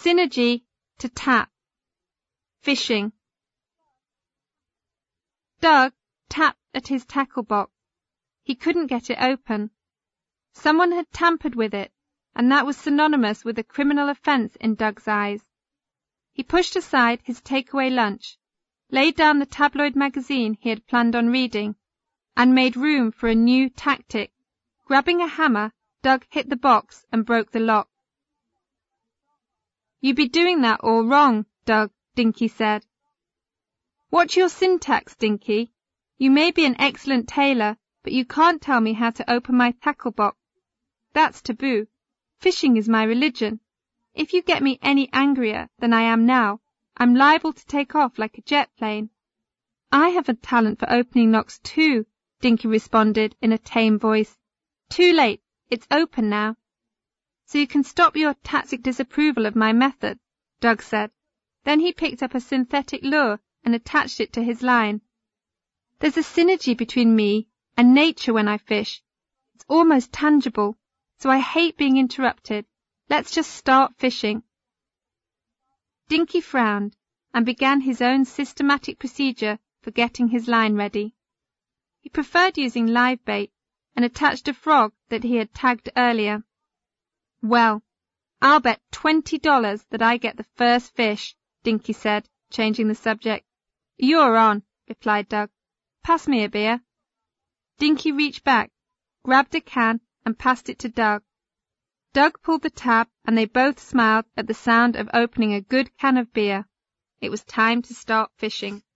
Synergy to tap. Fishing. Doug tapped at his tackle box. He couldn't get it open. Someone had tampered with it, and that was synonymous with a criminal offence in Doug's eyes. He pushed aside his takeaway lunch, laid down the tabloid magazine he had planned on reading, and made room for a new tactic. Grabbing a hammer, Doug hit the box and broke the lock. "You be doing that all wrong, Doug," Dinky said. "What's your syntax, Dinky? You may be an excellent tailor, but you can't tell me how to open my tackle box. That's taboo. Fishing is my religion. If you get me any angrier than I am now, I'm liable to take off like a jet plane." "I have a talent for opening locks too," Dinky responded in a tame voice. "Too late. It's open now." "So you can stop your tacit disapproval of my method," Doug said. Then he picked up a synthetic lure and attached it to his line. "There's a synergy between me and nature when I fish. It's almost tangible, so I hate being interrupted. Let's just start fishing." Dinky frowned and began his own systematic procedure for getting his line ready. He preferred using live bait and attached a frog that he had tagged earlier. "Well, I'll bet $20 that I get the first fish," Dinky said, changing the subject. "You're on," replied Doug. "Pass me a beer." Dinky reached back, grabbed a can, and passed it to Doug. Doug pulled the tab, and they both smiled at the sound of opening a good can of beer. It was time to start fishing.